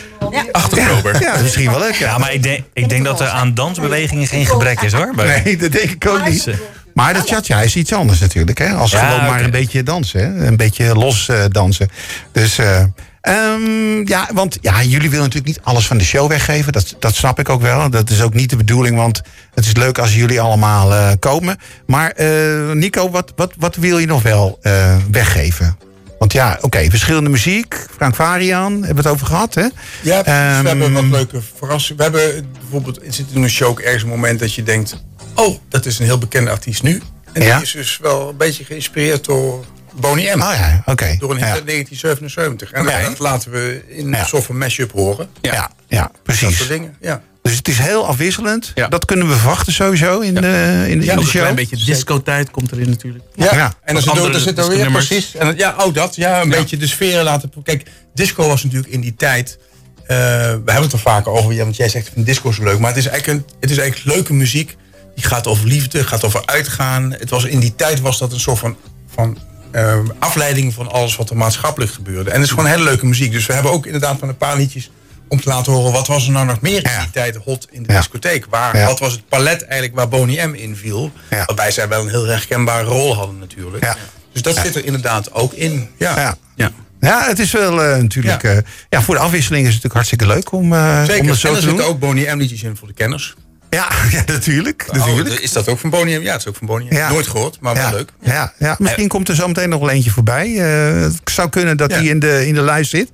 8 oktober. Ja, dat is misschien wel leuk. Ja, maar ik denk dat er aan dansbewegingen geen gebrek is, hoor. Nee, dat denk ik ook niet. Maar de cha-cha is iets anders natuurlijk. Hè? Als gewoon maar een beetje dansen. Hè? Een beetje los dansen. Dus... want jullie willen natuurlijk niet alles van de show weggeven. Dat snap ik ook wel. Dat is ook niet de bedoeling, want het is leuk als jullie allemaal komen. Maar Nico, wat wil je nog wel weggeven? Want verschillende muziek. Frank Varian, hebben we het over gehad, hè? Ja, precies. We hebben wat leuke verrassingen. We hebben bijvoorbeeld in een show ook ergens een moment dat je denkt... oh, dat is een heel bekende artiest nu. En die is dus wel een beetje geïnspireerd door... Boney M. Oh ja, oké. Door een hit uit 1977. En dat laten we in een soort van mashup horen. Ja, precies. Dat soort dingen, Dus het is heel afwisselend. Ja. Dat kunnen we verwachten sowieso in de show. Een klein beetje disco-tijd komt erin natuurlijk. En dan zit er weer precies. En een beetje de sferen laten... Kijk, disco was natuurlijk in die tijd... we hebben het er vaker over, want jij zegt van disco is leuk. Maar het is eigenlijk leuke muziek. Die gaat over liefde, gaat over uitgaan. In die tijd was dat een soort van afleiding van alles wat er maatschappelijk gebeurde. En het is gewoon hele leuke muziek. Dus we hebben ook inderdaad van een paar liedjes om te laten horen... wat was er nou nog meer in die tijd hot in de discotheek? Wat was het palet eigenlijk waar Boney M in viel? Waarbij zij wel een heel herkenbare rol hadden natuurlijk. Dus dat zit er inderdaad ook in. Ja, het is wel natuurlijk... voor de afwisseling is het natuurlijk hartstikke leuk om dat zo te doen. En er zitten ook Boney M liedjes in voor de kenners. Ja, natuurlijk. Is dat ook van Boney M? Ja, het is ook van Boney M. Nooit gehoord, maar wel leuk. Ja, misschien komt er zo meteen nog wel eentje voorbij. Het zou kunnen dat die in de lijst zit.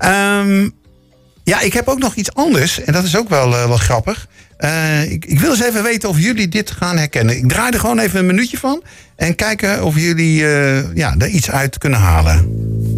Ik heb ook nog iets anders. En dat is ook wel grappig. Ik wil eens even weten of jullie dit gaan herkennen. Ik draai er gewoon even een minuutje van. En kijken of jullie er iets uit kunnen halen.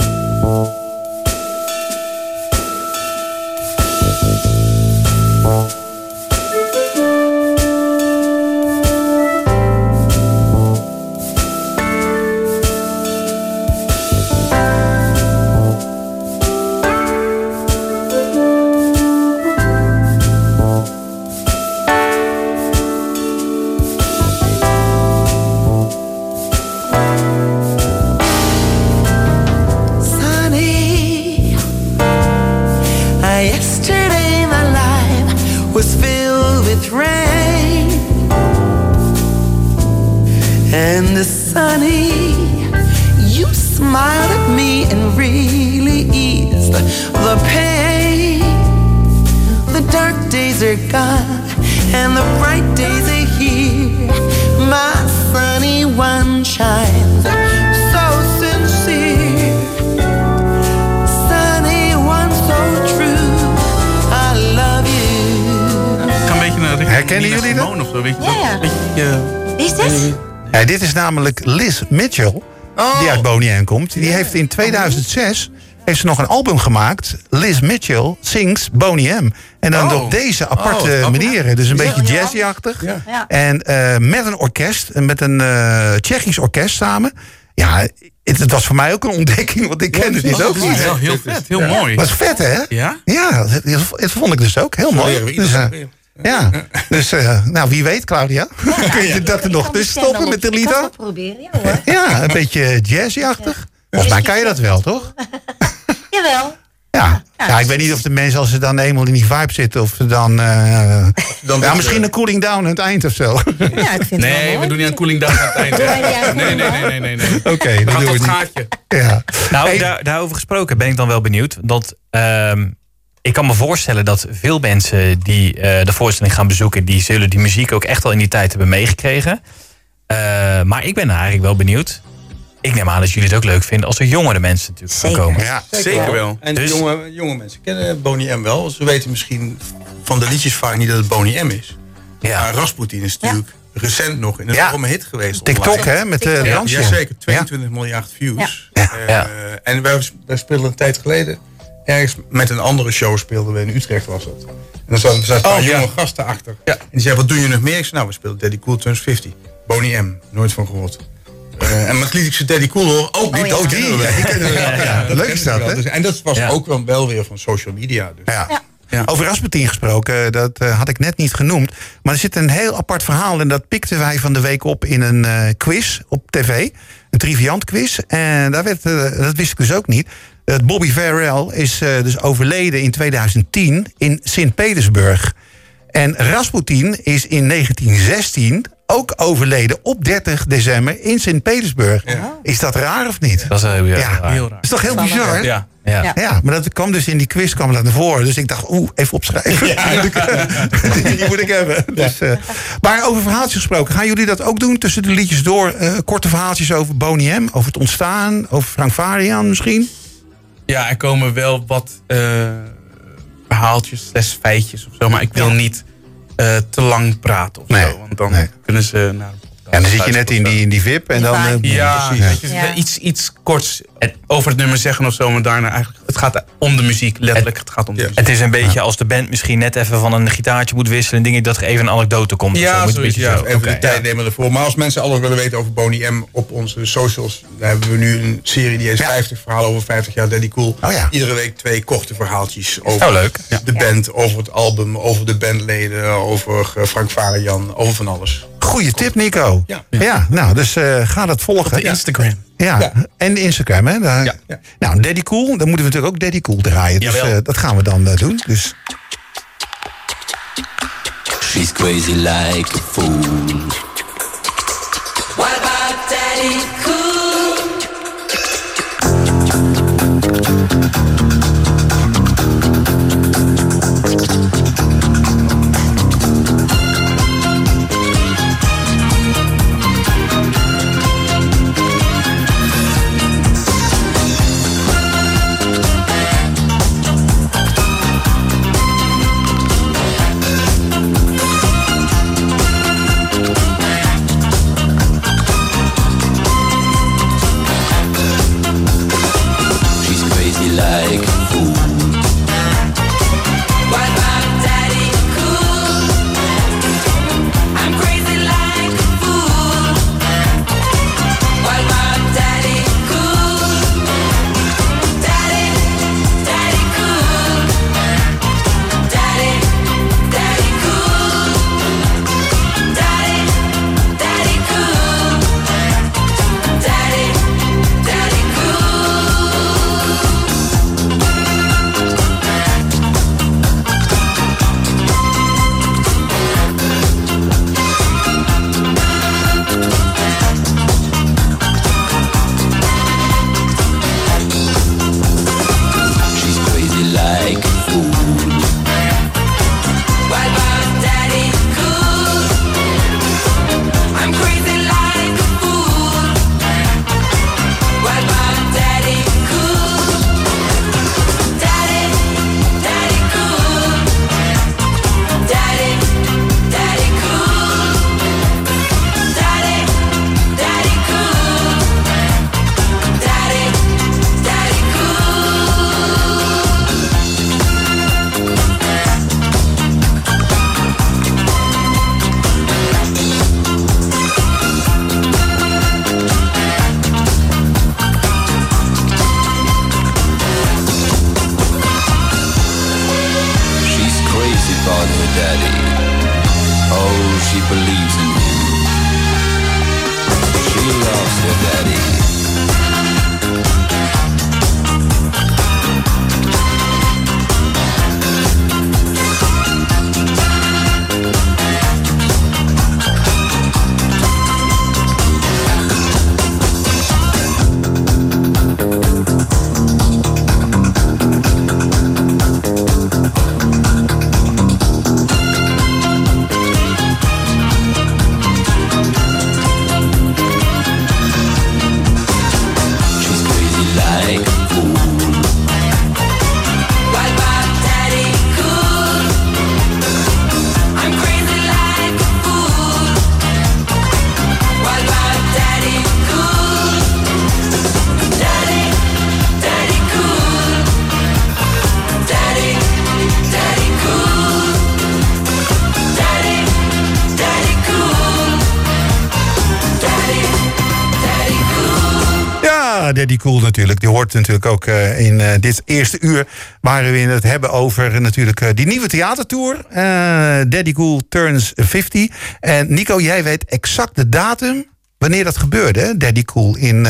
Herkennen jullie dat? Wie is dit? Dit is namelijk Liz Mitchell, die uit Boney M komt. Die heeft in 2006 heeft ze nog een album gemaakt. Liz Mitchell Sings Boney M. En dan op deze aparte manieren. Dus een beetje jazzy-achtig. En met een orkest, met een Tsjechisch orkest samen. Ja, het was voor mij ook een ontdekking, want ik kende dit ook niet. Heel vet, heel mooi. Dat is vet, hè? Ja, dat vond ik dus ook heel mooi. Dus wie weet, Claudia. Kun je dat er nog tussen stoppen met de lied? Ik proberen, hoor. Ja, een beetje jazzy-achtig. Volgens mij kan je dat wel, toch? Jawel. Ja, ik weet niet of de mensen, als ze dan eenmaal in die vibe zitten, of ze dan misschien een cooling down aan het eind of zo. Ja, ik vind we doen niet aan cooling down aan het eind. Nee. Oké, dan doen we het gaatje. Ja. Nou, daarover gesproken ben ik dan wel benieuwd. Dat ik kan me voorstellen dat veel mensen die de voorstelling gaan bezoeken, die zullen die muziek ook echt al in die tijd hebben meegekregen. Maar ik ben eigenlijk wel benieuwd. Ik neem aan dat jullie het ook leuk vinden als er jongere mensen natuurlijk gaan komen. Ja, zeker wel. En dus jonge mensen kennen Boney M wel. Ze weten misschien van de liedjes vaak niet dat het Boney M is. Ja. Maar Rasputin is natuurlijk recent nog in een enorme hit geweest. TikTok, online. hè? Met de dansje. Ja, zeker. 22 miljard views. En wij speelden een tijd geleden ergens met een andere show speelden we in Utrecht, was dat. En dan zaten een paar jonge gasten achter. Ja. En die zeiden, wat doe je nog meer? Ik zei, nou, we speelden Daddy Cool Turns 50. Boney M, nooit van gehoord. En met liet ik ze Daddy Cool hoor. Ook niet, ook die. Leuk is dat, hè? En dat was ook wel weer van social media. Dus. Ja. Over Rasputin gesproken, dat had ik net niet genoemd. Maar er zit een heel apart verhaal. En dat pikten wij van de week op in een quiz op tv. Een triviant quiz. En daar werd, dat wist ik dus ook niet. Bobby Farrell is dus overleden in 2010 in Sint-Petersburg. En Rasputin is in 1916 ook overleden op 30 december in Sint-Petersburg. Ja. Is dat raar of niet? Dat is heel raar. Dat is toch heel bizar? Ja. Maar dat kwam dus in die quiz kwam dat naar voren. Dus ik dacht, even opschrijven. Die moet ik hebben. Dus, maar over verhaaltjes gesproken. Gaan jullie dat ook doen tussen de liedjes door? Korte verhaaltjes over Boney M, over het ontstaan, over Frank Farian misschien? Ja, er komen wel wat verhaaltjes, feitjes of zo. Maar ik wil niet te lang praten of zo. Want dan kunnen ze naar de podcast. En dan zit je net in die VIP en dan... Iets korts over het nummer zeggen of zo. Maar daarna eigenlijk, het gaat om de muziek, letterlijk. Het gaat om de muziek. Het is een beetje als de band misschien net even van een gitaartje moet wisselen. Dingen dat er even een anekdote komt. Ja, zo. Zo. Even de tijd nemen ervoor. Maar als mensen alles willen weten over Boney M op onze socials. Dan hebben we nu een serie die heet 50 verhalen over 50 jaar Daddy Cool. Iedere week 2 korte verhaaltjes over leuk. de band, over het album, over de bandleden, over Frank Farian, over van alles. Goeie tip, Nico. Ja, nou, dus ga dat volgen. Op de Instagram. Ja, en de Instagram, hè? Nou, Daddy Cool, dan moeten we natuurlijk ook Daddy Cool draaien. Dus dat gaan we dan doen. Dus. She's crazy like a fool. What about Daddy Cool? Daddy Cool natuurlijk. Die hoort natuurlijk ook in dit eerste uur. Waar we het hebben over natuurlijk die nieuwe theatertour. Daddy Cool Turns 50. En Nico, jij weet exact de datum wanneer dat gebeurde, hè? Daddy Cool in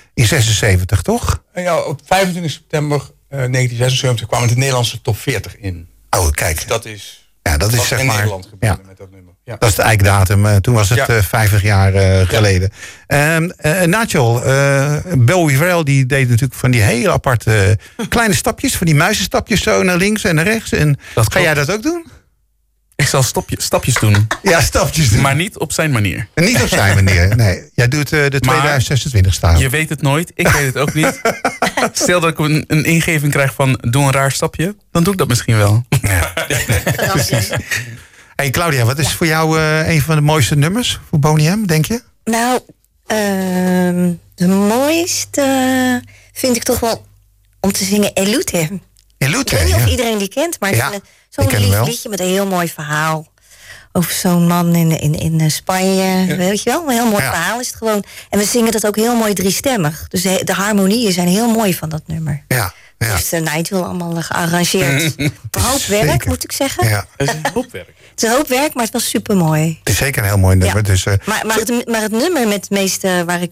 76, toch? Ja, op 25 september 1976 kwam het de Nederlandse top 40 in. Oh, kijk. Dus dat is Ja, dat is Wat zeg in maar. Nederland gebeurde Ja. met dat nummer. Ja. Dat is de eikdatum. Toen was het 50 jaar geleden. Nigel, Bowie Farrell die deed natuurlijk van die hele aparte kleine stapjes. Van die muizenstapjes zo naar links en naar rechts. En ga jij dat ook doen? Ik zal stapjes doen. Ja, stapjes doen. Maar niet op zijn manier. Niet op zijn manier, nee. Jij doet de 2026 staan. Je weet het nooit. Ik weet het ook niet. Stel dat ik een ingeving krijg van doe een raar stapje. Dan doe ik dat misschien wel. Ja. Precies. Hey Claudia, wat is voor jou een van de mooiste nummers voor Boney M, denk je? Nou, de mooiste vind ik toch wel om te zingen Elute. Elute, Ik weet niet of ja. iedereen die kent, maar Ja, zo'n ik ken hem lief wel. liedje met een heel mooi verhaal. Over zo'n man in Spanje, weet je wel? Een heel mooi verhaal is het gewoon. En we zingen dat ook heel mooi driestemmig. Dus de harmonieën zijn heel mooi van dat nummer. Ja. Dus Nigel allemaal gearrangeerd. Een hoop werk, moet ik zeggen. Ja. Het is een hoop werk. Het is een hoop werk, maar het was super mooi. Het is zeker een heel mooi nummer. Ja. Dus, Maar het nummer met waar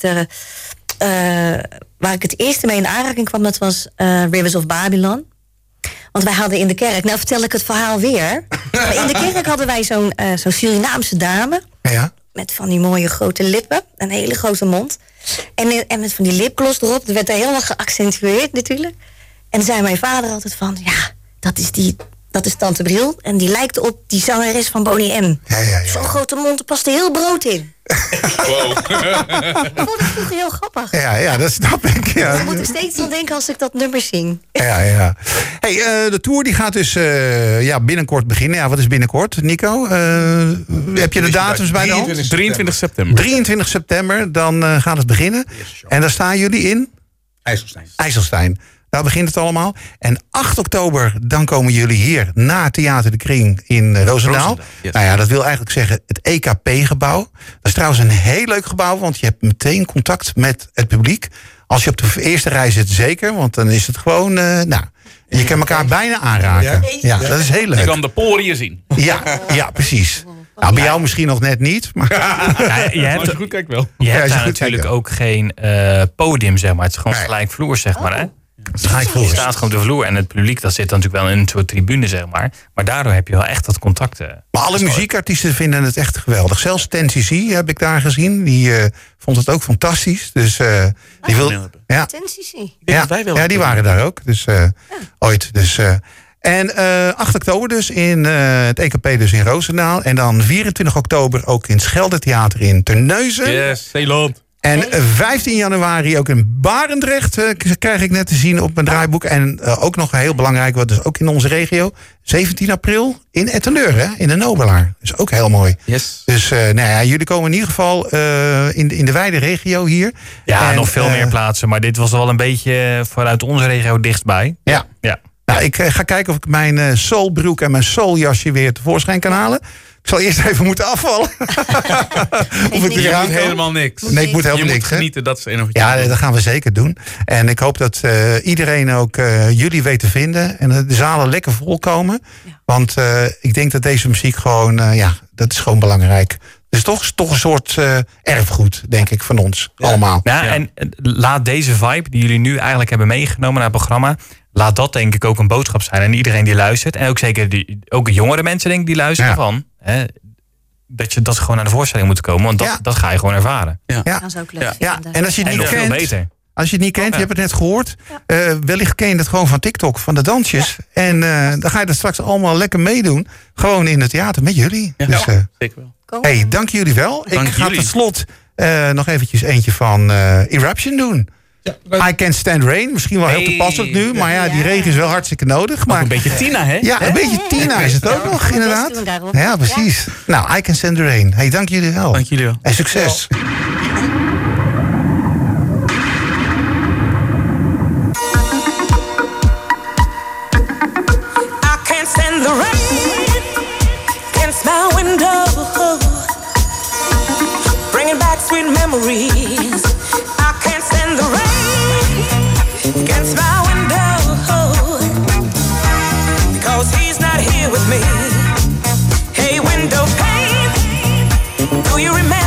ik het eerste mee in aanraking kwam, dat was Rivers of Babylon. Want wij hadden in de kerk, nou vertel ik het verhaal weer. Maar in de kerk hadden wij zo'n Surinaamse dame. Ja. Met van die mooie grote lippen. Een hele grote mond. En met van die lipgloss erop. Dat werd daar helemaal geaccentueerd natuurlijk. En zei mijn vader altijd van, ja, dat is Tante Bril. En die lijkt op die zangeres van Boney M. Ja. Zo'n grote mond, er past heel brood in. Wow. Ik vond het vroeger heel grappig. Ja, dat snap ik. Ja. Daar moet ik steeds aan denken als ik dat nummer zing. Ja. Hey, de tour die gaat dus binnenkort beginnen. Ja, wat is binnenkort, Nico? Heb je de datums bij de hand? 23 september. 23 september, dan gaat het beginnen. En daar staan jullie in? IJsselstein. Daar begint het allemaal. En 8 oktober, dan komen jullie hier naar Theater de Kring in Roosendaal. Yes. Nou ja, dat wil eigenlijk zeggen het EKP-gebouw. Dat is trouwens een heel leuk gebouw, want je hebt meteen contact met het publiek. Als je op de eerste rij zit, zeker, want dan is het gewoon... je kan elkaar bijna aanraken. Ja, dat is heel leuk. Je kan de poriën zien. Ja, precies. Nou, bij jou misschien nog net niet. Maar je hebt, als je goed kijkt wel. Je hebt als je daar goed natuurlijk kijkt ook geen podium, zeg maar. Het is gewoon gelijkvloer, zeg maar. Hè? Je staat gewoon op de vloer en het publiek dat zit dan natuurlijk wel in een soort tribune, zeg maar. Maar daardoor heb je wel echt dat contact. Maar alle muziekartiesten vinden het echt geweldig. Zelfs Ten cc heb ik daar gezien. Die vond het ook fantastisch. Dus die wil. Ja. Ten cc. Ja, die waren daar ook. Dus ooit. Dus, en 8 oktober dus in het EKP dus in Roosendaal. En dan 24 oktober ook in Scheldetheater in Terneuzen. Yes, Zeeland. En 15 januari ook in Barendrecht krijg ik net te zien op mijn draaiboek. En ook nog heel belangrijk, wat dus ook in onze regio. 17 april in Etten-Leur, hè, in de Nobelaar. Dat is ook heel mooi. Yes. Dus jullie komen in ieder geval in de wijde regio hier. Ja, en nog veel meer plaatsen. Maar dit was wel een beetje vanuit onze regio dichtstbij. Ja. Nou, ik ga kijken of ik mijn soulbroek en mijn souljasje weer tevoorschijn kan halen. Ik zal eerst even moeten afvallen. Of ik Je moet helemaal niks. Nee, ik moet helemaal niks. Je moet genieten, dat is het enige wat je Ja, moet doen. dat gaan we zeker doen. En ik hoop dat iedereen ook jullie weet te vinden. En de zalen lekker vol komen. Want ik denk dat deze muziek gewoon, dat is gewoon belangrijk. Dus toch een soort erfgoed, denk ik, van ons allemaal. Ja, en laat deze vibe die jullie nu eigenlijk hebben meegenomen naar het programma, laat dat denk ik ook een boodschap zijn aan iedereen die luistert. En ook zeker ook jongere mensen denk ik die luisteren van. Hè, dat ze gewoon naar de voorstelling moeten komen. Want dat ga je gewoon ervaren. Dat is ook leuk vinden. En als je het niet nog veel kent, beter. Als je het niet kent, je hebt het net gehoord. Wellicht ken je het gewoon van TikTok, van de dansjes. Ja. En dan ga je dat straks allemaal lekker meedoen. Gewoon in het theater met jullie. Ja, dus, zeker wel. Hey, dank jullie wel. Dank ik ga jullie. tot slot nog eventjes eentje van Eruption doen. Ja, I Can't Stand Rain. Misschien wel heel toepasselijk nu. Maar ja, die regen is wel hartstikke nodig. Maar een beetje Tina, hè? Ja, een beetje Tina is het ook nog, inderdaad. Ja, precies. Nou, I Can't Stand the Rain. Hey, dank jullie wel. Dank jullie wel. En succes. I can't stand the rain against my window, bringing back sweet memories. I can't stand the rain against my window, because he's not here with me. Hey, window pane, do you remember?